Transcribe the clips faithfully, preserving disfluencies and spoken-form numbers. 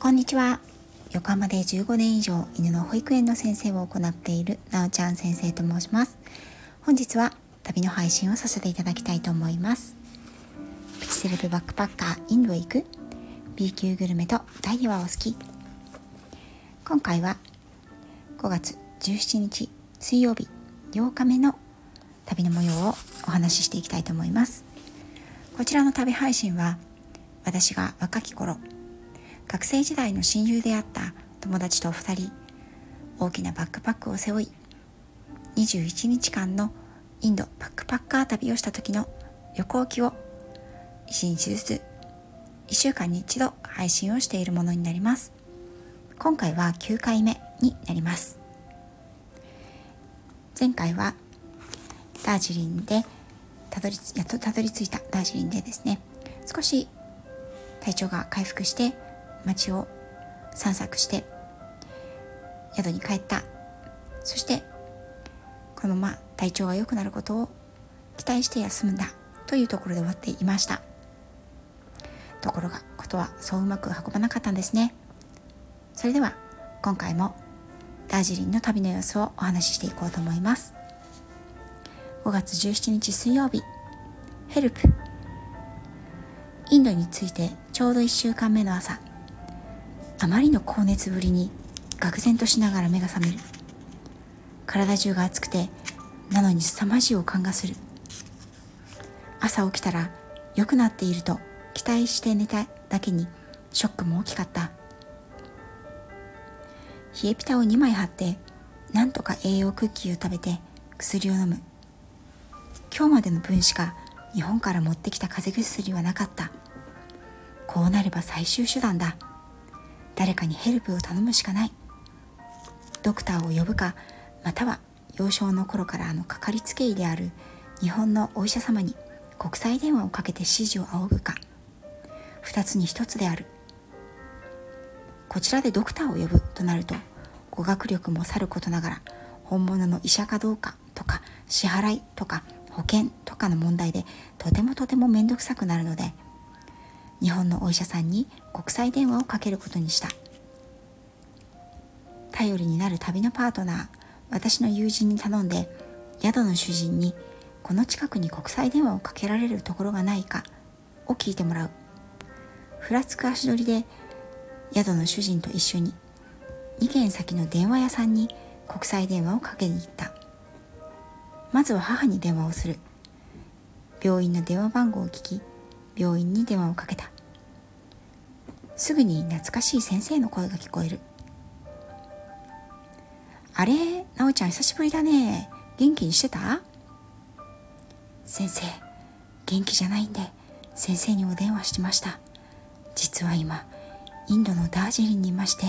こんにちは。横浜でじゅうごねん以上犬の保育園の先生を行っているなおちゃん先生と申します。本日は旅の配信をさせていただきたいと思います。プチセレブバックパッカーインドへ行く B 級グルメとダイヤはお好き。今回はごがつじゅうしちにち水曜日ようかめの旅の模様をお話ししていきたいと思います。こちらの旅配信は私が若き頃学生時代の親友であった友達とふたり大きなバックパックを背負いにじゅういちにちかんのインドバックパッカー旅をした時の旅行記をいちにちずついっしゅうかんに一度配信をしているものになります。今回はきゅうかいめになります。前回はダージリンでたどりやっとたどり着いたダージリンでですね、少し体調が回復して街を散策して宿に帰った。そしてこのまま体調が良くなることを期待して休むんだというところで終わっていました。ところがことはそううまく運ばなかったんですね。それでは今回もダージリンの旅の様子をお話ししていこうと思います。ごがつじゅうしちにち水曜日、ヘルプ。インドについてちょうどいっしゅうかんめの朝、あまりの高熱ぶりに愕然としながら目が覚める。体中が熱くてなのに凄まじい悪寒がする。朝起きたら良くなっていると期待して寝ただけにショックも大きかった。冷えピタをにまい貼ってなんとか栄養クッキーを食べて薬を飲む。今日までの分しか日本から持ってきた風邪薬はなかった。こうなれば最終手段だ。誰かにヘルプを頼むしかない。ドクターを呼ぶか、または幼少の頃からあのかかりつけ医である日本のお医者様に国際電話をかけて指示を仰ぐか、二つに一つである。こちらでドクターを呼ぶとなると語学力もさることながら本物の医者かどうかとか支払いとか保険とかの問題でとてもとてもめんどくさくなるので、日本のお医者さんに国際電話をかけることにした。頼りになる旅のパートナー、私の友人に頼んで宿の主人にこの近くに国際電話をかけられるところがないかを聞いてもらう。ふらつく足取りで宿の主人と一緒ににけん先の電話屋さんに国際電話をかけに行った。まずは母に電話をする。病院の電話番号を聞き、病院に電話をかけた。すぐに懐かしい先生の声が聞こえる。あれ、なおちゃん久しぶりだね。元気にしてた？先生、元気じゃないんで先生にお電話しました。実は今インドのダージリンにいまして。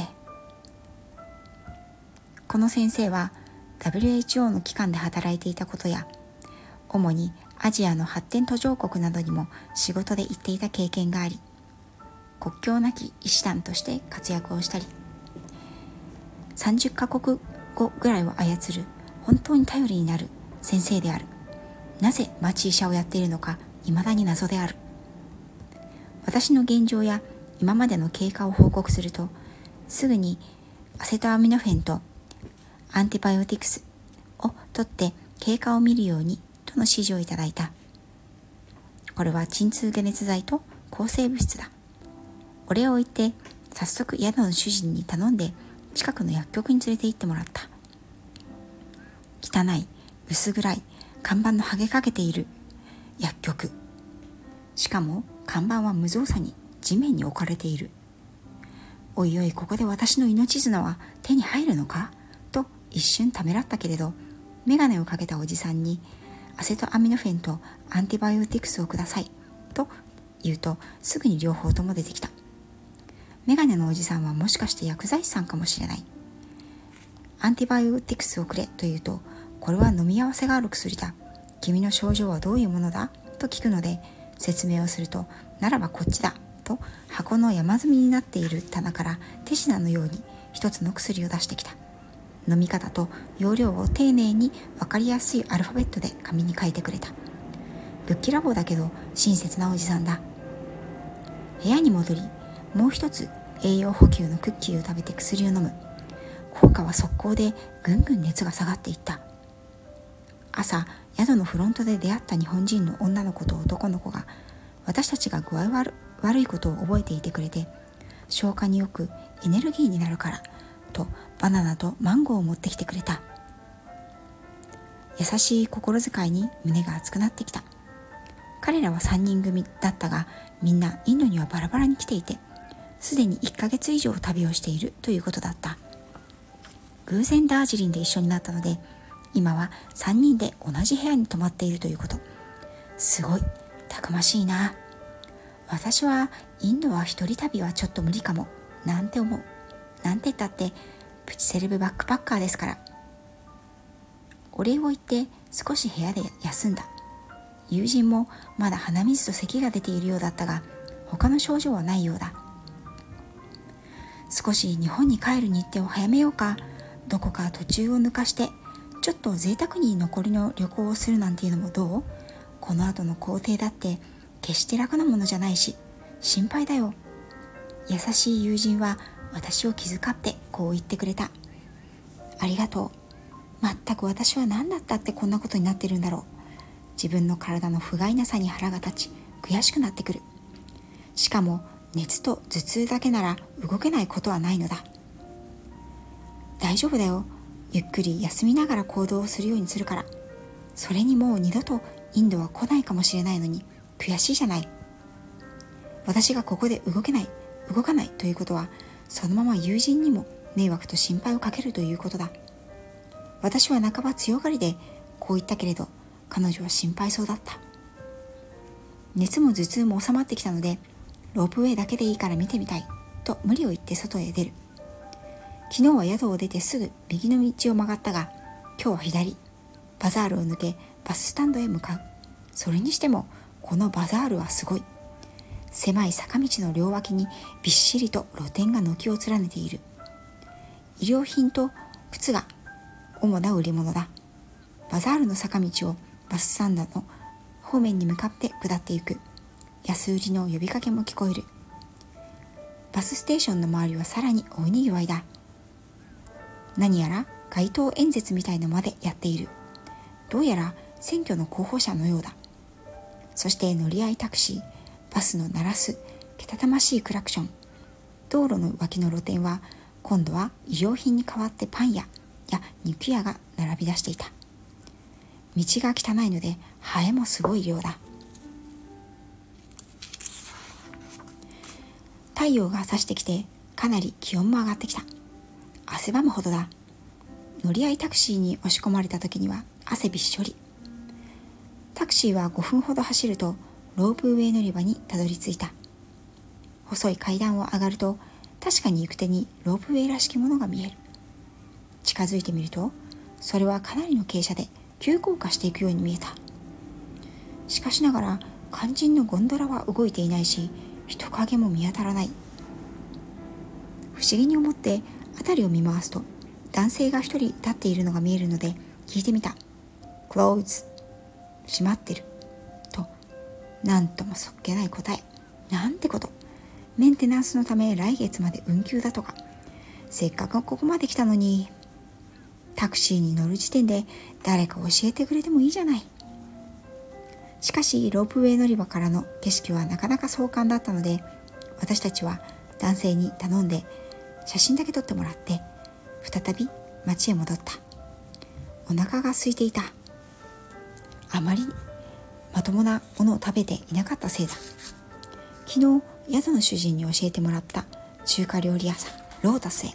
この先生は ダブリューエイチオー の機関で働いていたことや、主にアジアの発展途上国などにも仕事で行っていた経験があり、国境なき医師団として活躍をしたり、さんじゅっかこくごぐらいを操る本当に頼りになる先生である。なぜ町医者をやっているのか未だに謎である。私の現状や今までの経過を報告すると、すぐにアセトアミノフェンとアンティバイオティクスを取って経過を見るようにとの指示をいただいた。これは鎮痛解熱剤と抗生物質だ。お礼を言って早速宿の主人に頼んで近くの薬局に連れて行ってもらった。汚い、薄暗い、看板の剥げかけている薬局。しかも看板は無造作に地面に置かれている。おいおい、ここで私の命綱は手に入るのかと一瞬ためらったけれど、メガネをかけたおじさんにアセトアミノフェンとアンティバイオティクスをくださいと言うと、すぐに両方とも出てきた。メガネのおじさんはもしかして薬剤師さんかもしれない。アンティバイオティクスをくれと言うと、これは飲み合わせがある薬だ。君の症状はどういうものだと聞くので、説明をすると、ならばこっちだと箱の山積みになっている棚から手品のように一つの薬を出してきた。飲み方と容量を丁寧に分かりやすいアルファベットで紙に書いてくれた。ぶっきらぼうだけど親切なおじさんだ。部屋に戻り、もう一つ栄養補給のクッキーを食べて薬を飲む。効果は速攻でぐんぐん熱が下がっていった。朝、宿のフロントで出会った日本人の女の子と男の子が私たちが具合悪、悪いことを覚えていてくれて、消化によくエネルギーになるからとバナナとマンゴーを持ってきてくれた。優しい心遣いに胸が熱くなってきた。彼らはさんにん組だったが、みんなインドにはバラバラに来ていて、すでにいっかげつ以上旅をしているということだった。偶然ダージリンで一緒になったので、今はさんにんで同じ部屋に泊まっているということ。すごい、たくましいな。私はインドは一人旅はちょっと無理かも、なんて思う。なんて言ったってプチセレブバックパッカーですから。お礼を言って少し部屋で休んだ。友人もまだ鼻水と咳が出ているようだったが、他の症状はないようだ。少し日本に帰る日程を早めようか。どこか途中を抜かしてちょっと贅沢に残りの旅行をするなんていうのもどう？この後の行程だって決して楽なものじゃないし心配だよ。優しい友人は私を気遣ってこう言ってくれた。ありがとう。全く私は何だったってこんなことになってるんだろう。自分の体の不甲斐なさに腹が立ち悔しくなってくる。しかも熱と頭痛だけなら動けないことはないのだ。大丈夫だよ。ゆっくり休みながら行動をするようにするから。それにもう二度とインドは来ないかもしれないのに悔しいじゃない。私がここで動けない動かないということは、そのまま友人にも迷惑と心配をかけるということだ。私は半ば強がりでこう言ったけれど、彼女は心配そうだった。熱も頭痛も収まってきたので、ロープウェイだけでいいから見てみたいと無理を言って外へ出る。昨日は宿を出てすぐ右の道を曲がったが、今日は左。バザールを抜けバススタンドへ向かう。それにしてもこのバザールはすごい。狭い坂道の両脇にびっしりと露店が軒を連ねている。衣料品と靴が主な売り物だ。バザールの坂道をバススタンドの方面に向かって下っていく。安売りの呼びかけも聞こえる。バスステーションの周りはさらに大にぎわいだ。何やら街頭演説みたいのまでやっている。どうやら選挙の候補者のようだ。そして乗り合いタクシー、バスの鳴らすけたたましいクラクション。道路の脇の露店は今度は衣料品に代わってパン屋や肉屋が並び出していた。道が汚いのでハエもすごい量だ。太陽が差してきてかなり気温も上がってきた。汗ばむほどだ。乗り合いタクシーに押し込まれた時には汗びっしょり。タクシーはごふんほど走るとロープウェイ乗り場にたどり着いた。細い階段を上がると確かに行く手にロープウェイらしきものが見える。近づいてみるとそれはかなりの傾斜で急降下していくように見えた。しかしながら肝心のゴンドラは動いていないし、人影も見当たらない。不思議に思って辺りを見回すと男性が一人立っているのが見えるので聞いてみた。クローズ、閉まってると、なんともそっけない答え。なんてこと。メンテナンスのため来月まで運休だとか。せっかくここまで来たのに。タクシーに乗る時点で誰か教えてくれてもいいじゃない。しかしロープウェイ乗り場からの景色はなかなか壮観だったので、私たちは男性に頼んで写真だけ撮ってもらって再び町へ戻った。お腹が空いていた。あまりまともなものを食べていなかったせいだ。昨日宿の主人に教えてもらった中華料理屋さんロータスへ。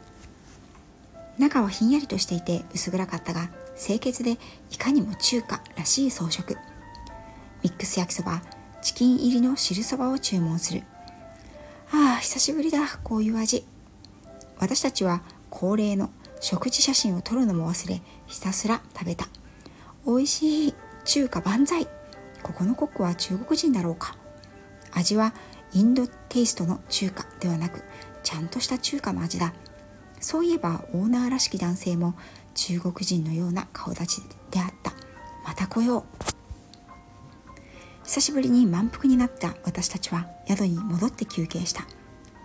中はひんやりとしていて薄暗かったが、清潔でいかにも中華らしい装飾。ミックス焼きそば、チキン入りの汁そばを注文する。ああ、久しぶりだ、こういう味。私たちは恒例の食事写真を撮るのも忘れ、ひたすら食べた。おいしい。中華万歳。ここのコックは中国人だろうか。味はインドテイストの中華ではなく、ちゃんとした中華の味だ。そういえばオーナーらしき男性も中国人のような顔立ちであった。また来よう。久しぶりに満腹になった私たちは宿に戻って休憩した。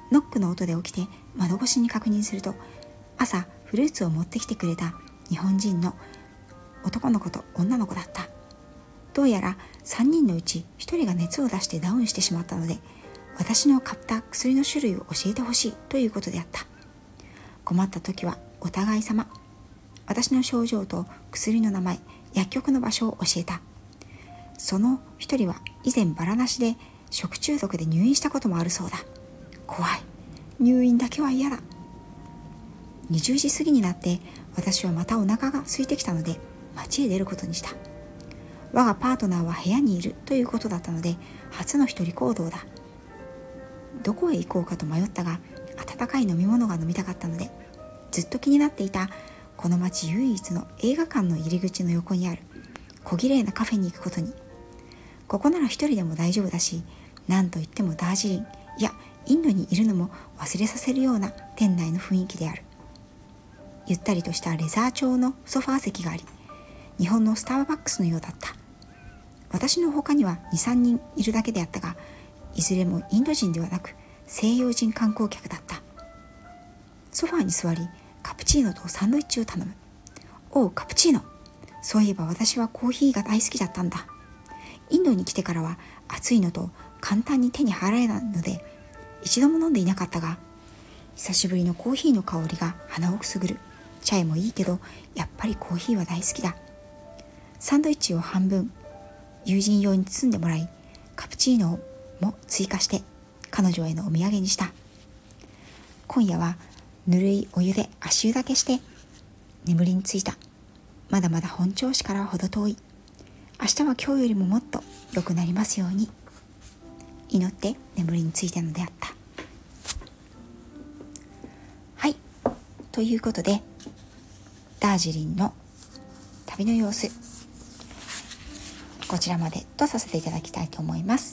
ノックの音で起きて窓越しに確認すると、朝フルーツを持ってきてくれた日本人の男の子と女の子だった。どうやらさんにんのうちひとりが熱を出してダウンしてしまったので、私の買った薬の種類を教えてほしいということであった。困った時はお互い様。私の症状と薬の名前、薬局の場所を教えた。その一人は以前バラなしで食中毒で入院したこともあるそうだ。怖い。入院だけは嫌だ。にじゅうじ過ぎになって私はまたお腹が空いてきたので街へ出ることにした。我がパートナーは部屋にいるということだったので、初の一人行動だ。どこへ行こうかと迷ったが、温かい飲み物が飲みたかったので、ずっと気になっていたこの町唯一の映画館の入り口の横にある小綺麗なカフェに行くことに。ここなら一人でも大丈夫だし、なんといってもダージリン、いやインドにいるのも忘れさせるような店内の雰囲気である。ゆったりとしたレザー調のソファー席があり、日本のスターバックスのようだった。私の他には にさんにんいるだけであったが、いずれもインド人ではなく西洋人観光客だった。ソファーに座り、カプチーノとサンドイッチを頼む。おう、カプチーノ。そういえば私はコーヒーが大好きだったんだ。インドに来てからは暑いのと簡単に手に入らないので一度も飲んでいなかったが、久しぶりのコーヒーの香りが鼻をくすぐる。チャイもいいけどやっぱりコーヒーは大好きだ。サンドイッチを半分友人用に包んでもらい、カプチーノも追加して彼女へのお土産にした。今夜はぬるいお湯で足湯だけして眠りについた。まだまだ本調子からは程遠い。明日は今日よりももっと良くなりますように祈って眠りについたのであった。はい、ということでダージリンの旅の様子、こちらまでとさせていただきたいと思います。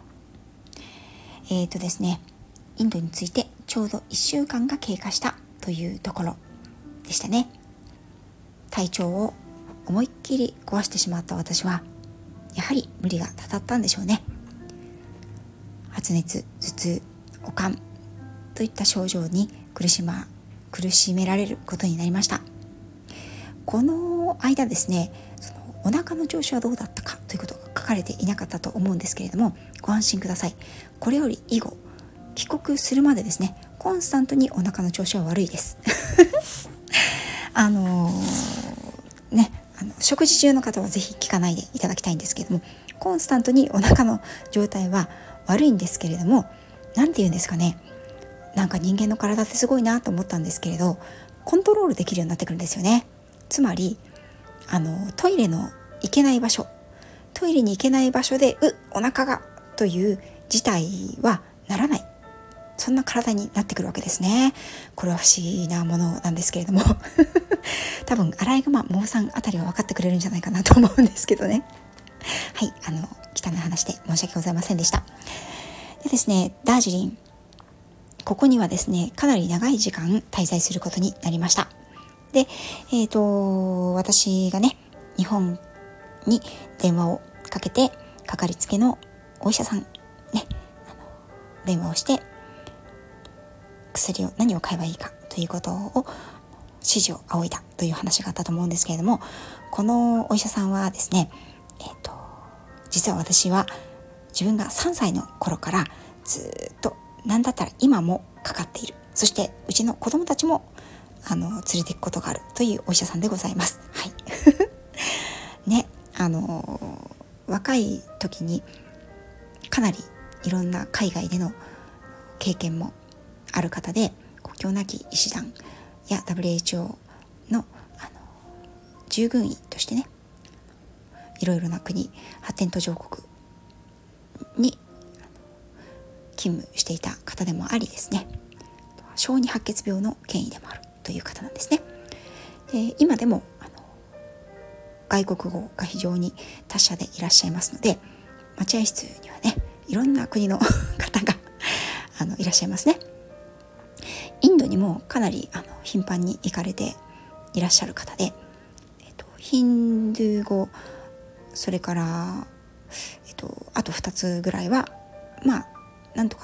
えーとですね、インドについてちょうどいっしゅうかんが経過したというところでしたね。体調を思いっきり壊してしまった私は、やはり無理がたたったんでしょうね。発熱、頭痛、悪寒といった症状に苦しま、苦しめられることになりました。この間ですね、そのお腹の調子はどうだったかということが書かれていなかったと思うんですけれども、ご安心ください。これより以後、帰国するまでですね、コンスタントにお腹の調子は悪いですあのー、ねあの食事中の方はぜひ聞かないでいただきたいんですけれども、コンスタントにお腹の状態は悪いんですけれども、なんて言うんですかね、なんか人間の体ってすごいなと思ったんですけれど、コントロールできるようになってくるんですよね。つまりあのトイレの行けない場所、トイレに行けない場所でうお腹がという事態はならない、そんな体になってくるわけですね。これは不思議なものなんですけれども多分アライグマモーさんあたりは分かってくれるんじゃないかなと思うんですけどね。はい、あの汚い話で申し訳ございませんでした。でですね、ダージリン、ここにはですねかなり長い時間滞在することになりました。で、えーと、私がね日本に電話をかけて、かかりつけのお医者さんね、あの電話をして薬を何を買えばいいかということを指示を仰いだという話があったと思うんですけれども、このお医者さんはですね、えーと、実は私は自分がさんさいの頃からずっと何だったら今もかかっている、そしてうちの子供たちもあの連れていくことがあるというお医者さんでございます。はいね、あの若い時にかなりいろんな海外での経験もある方で、国境なき医師団や ダブリューエイチオー の, あの従軍医としてね、いろいろな国、発展途上国に勤務していた方でもありですね、小児白血病の権威でもあるという方なんですね。で今でもあの外国語が非常に達者でいらっしゃいますので、待合室にはねいろんな国の方があのいらっしゃいますね。インドにもかなりあの頻繁に行かれていらっしゃる方で、えっと、ヒンドゥー語、それから、えっと、あとふたつぐらいはまあなんとか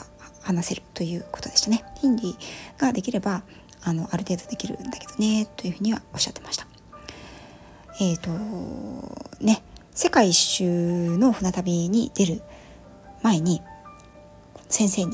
話せるということでしたね。ヒンディーができればあのある程度できるんだけどねというふうにはおっしゃってました。えっとね世界一周の船旅に出る前に先生に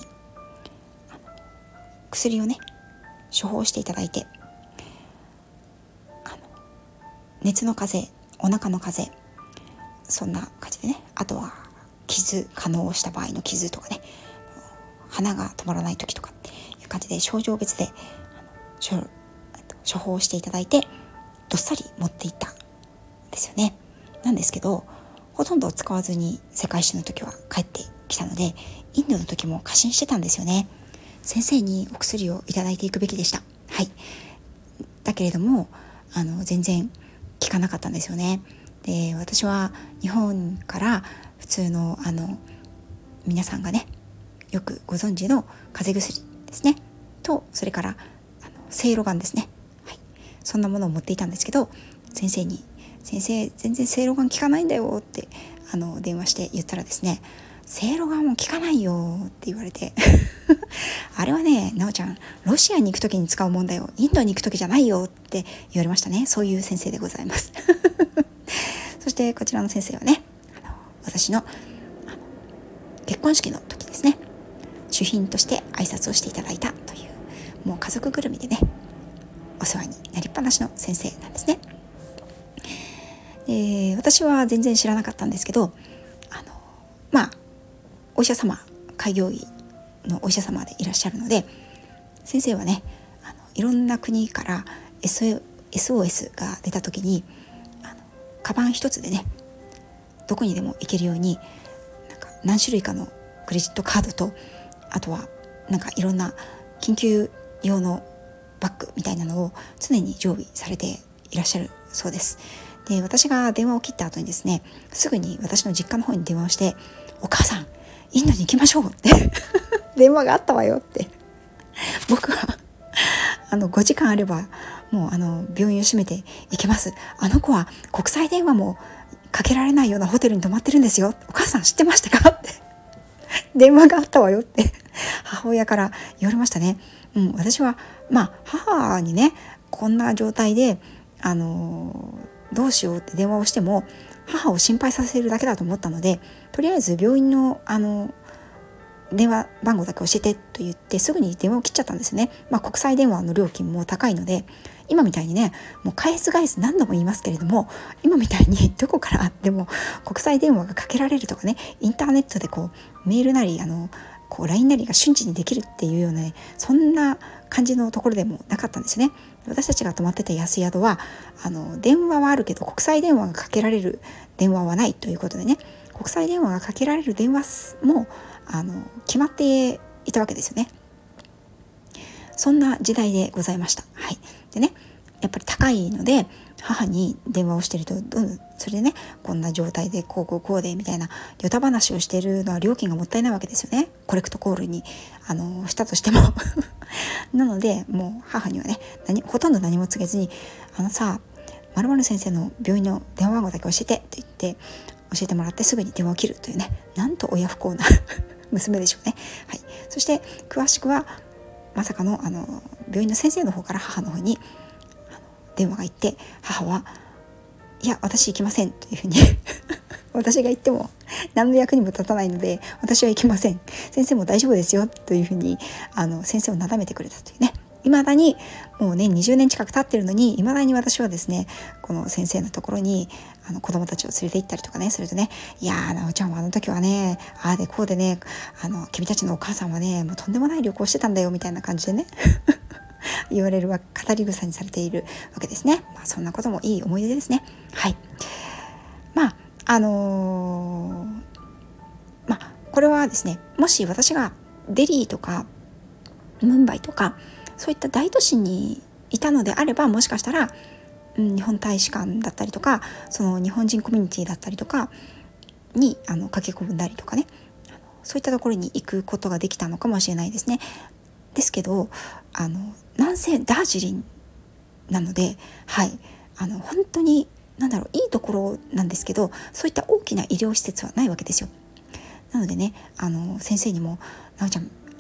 薬をね処方していただいて、あの熱の風邪、お腹の風邪、そんな感じでね、あとは傷、化膿した場合の傷とかね、鼻が止まらない時とかっていう感じで症状別で処処方していただいてどっさり持っていったんですよね。なんですけどほとんど使わずに世界一周の時は帰ってきたので、インドの時も過信してたんですよね。先生にお薬をいただいていくべきでした。はい。だけれどもあの全然効かなかったんですよね。で、私は日本から普通のあの皆さんがねよくご存知の風邪薬ですねと、それからあのセイロガンですね、はい、そんなものを持っていたんですけど、先生に先生全然セイロガン効かないんだよってあの電話して言ったらですね、セイロガンも効かないよって言われてあれはね、なおちゃんロシアに行く時に使うもんだよ、インドに行く時じゃないよって言われましたね。そういう先生でございますそしてこちらの先生はね、あの私のあの結婚式の時ですね、主賓として挨拶をしていただいたという、もう家族ぐるみでねお世話になりっぱなしの先生なんですね。で、私は全然知らなかったんですけど、あのまあお医者様、開業医のお医者様でいらっしゃるので、先生はねあのいろんな国から エスオーエス が出た時にあのカバン一つでねどこにでも行けるようになんか何種類かのクレジットカードと、あとはなんかいろんな緊急用のバッグみたいなのを常に常備されていらっしゃるそうです。で、私が電話を切った後にですね、すぐに私の実家の方に電話をして、お母さんインドに行きましょうって電話があったわよって僕はあのごじかんあればもうあの病院を閉めて行けます、あの子は国際電話もかけられないようなホテルに泊まってるんですよ、お母さん知ってましたかって電話があったわよって母親から言われましたね。うん、私はまあ母にねこんな状態であのどうしようって電話をしても母を心配させるだけだと思ったので、とりあえず病院のあの電話番号だけ教えてと言ってすぐに電話を切っちゃったんですね。まあ国際電話の料金も高いので、今みたいにねもう返す返す何度も言いますけれども、今みたいにどこからでも国際電話がかけられるとかね、インターネットでこうメールなりあのこう ライン なりが瞬時にできるっていうようなね、そんな感じのところでもなかったんですね。私たちが泊まってた安宿はあの電話はあるけど国際電話がかけられる電話はないということでね、国際電話がかけられる電話もあの決まっていたわけですよね。そんな時代でございました。はい。でね、やっぱり高いので母に電話をしてると、うん、それでねこんな状態でこうこうこうでみたいなヨタ話をしているのは料金がもったいないわけですよね。コレクトコールにあのしたとしてもなのでもう母にはね何ほとんど何も告げずに、あのさ〇〇先生の病院の電話番号だけ教えてって言って教えてもらってすぐに電話を切るというね、なんと親不孝な娘でしょうね。はい。そして詳しくはまさかのあの病院の先生の方から母の方にあの電話が行って、母はいや私行きませんというふうに私が言っても何の役にも立たないので私は行きません、先生も大丈夫ですよというふうにあの先生をなだめてくれたというね。未だにもうねにじゅうねん近く経ってるのに、未だに私はですねこの先生のところにあの子供たちを連れて行ったりとかね、それとね、いやーなおちゃんはあの時はねああでこうでね、あの君たちのお母さんはねもうとんでもない旅行してたんだよみたいな感じでね言われるわ、語り草にされているわけですね。まあそんなこともいい思い出ですね。はい。まああのー、まあこれはですね、もし私がデリーとかムンバイとかそういった大都市にいたのであれば、もしかしたら、うん、日本大使館だったりとかその日本人コミュニティだったりとかにあの駆け込んだりとかね、あのそういったところに行くことができたのかもしれないですね。ですけどあのなんせダージリンなので、はいあの本当になんだろういいところなんですけど、そういった大きな医療施設はないわけですよ。なのでねあの先生にもなおちゃん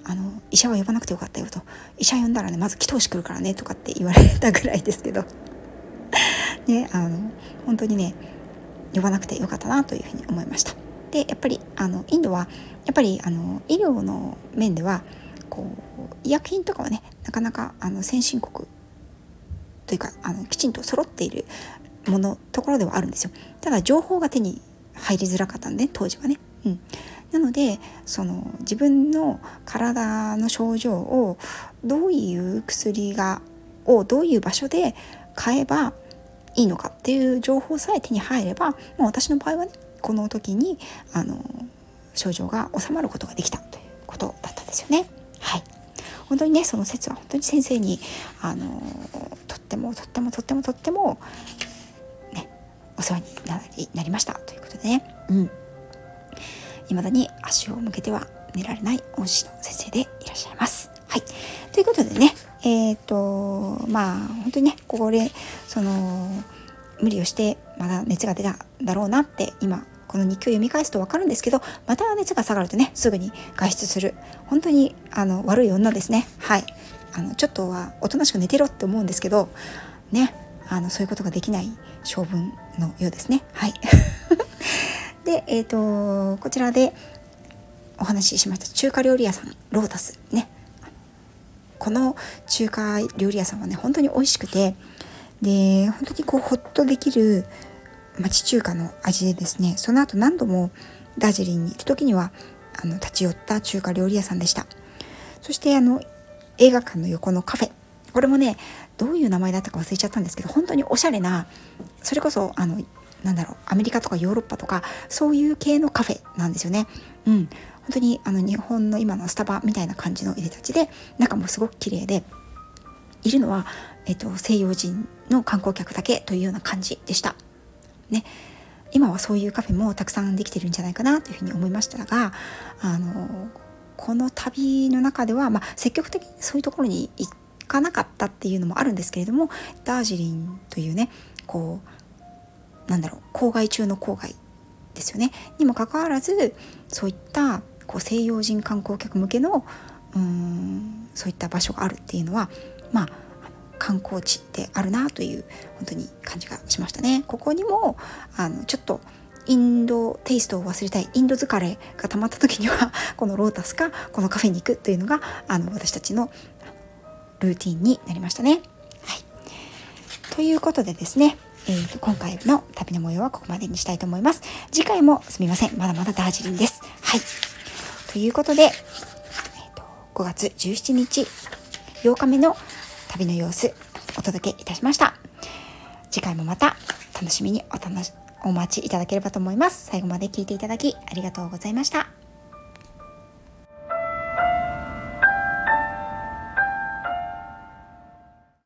あの医者は呼ばなくてよかったよと、医者呼んだらねまず祈祷師来るからねとかって言われたぐらいですけどね、あの本当にね呼ばなくてよかったなというふうに思いました。でやっぱりあのインドはやっぱりあの医療の面ではこう医薬品とかはねなかなかあの先進国というかあのきちんと揃っているものところではあるんですよ。ただ情報が手に入りづらかったんで当時はね、うん、なのでその自分の体の症状をどういう薬がをどういう場所で買えばいいのかっていう情報さえ手に入れば、もう私の場合はねこの時にあの症状が治まることができたということだったんですよね。はい、本当にねその説は本当に先生にあのとってもとってもとってもとってもねお世話になり、なりましたということでね、うん、未だに足を向けては寝られない恩師の先生でいらっしゃいます。はい、ということでね、えっとまあ本当にねこれその無理をしてまだ熱が出ただろうなって今この日記を読み返すと分かるんですけど、また熱が下がるとねすぐに外出する本当にあの悪い女ですね。はい、あのちょっとはおとなしく寝てろって思うんですけどね、あのそういうことができない性分のようですね。はいで、えーとこちらでお話ししました中華料理屋さんロータスね、この中華料理屋さんはね本当に美味しくて、で本当にこうホッとできる町中華の味でですね、その後何度もダージリンに行った時にはあの立ち寄った中華料理屋さんでした。そしてあの映画館の横のカフェ、これもねどういう名前だったか忘れちゃったんですけど本当におしゃれな、それこそあのなんだろうアメリカとかヨーロッパとかそういう系のカフェなんですよね。うん、本当にあの日本の今のスタバみたいな感じの入れたちで、中もすごく綺麗で、いるのは、えっと、西洋人の観光客だけというような感じでしたね。今はそういうカフェもたくさんできてるんじゃないかなというふうに思いましたが、あのこの旅の中では、まあ、積極的にそういうところに行かなかったっていうのもあるんですけれども、ダージリンというねこうなんだろう郊外中の郊外ですよねにもかかわらず、そういったこう西洋人観光客向けのうーんそういった場所があるっていうのは、まあ観光地であるなという本当に感じがしましたね。ここにもあのちょっとインドテイストを忘れたい、インド疲れが溜まった時にはこのロータスかこのカフェに行くというのがあの私たちのルーティンになりましたね。はい、ということでですね、えー、と今回の旅の模様はここまでにしたいと思います。次回もすみません、まだまだダージリンです。はい、ということで、えー、とごがつじゅうしちにちようかめの旅の様子お届けいたしました。次回もまた楽しみにお楽しお待ちいただければと思います。最後まで聞いていただきありがとうございました。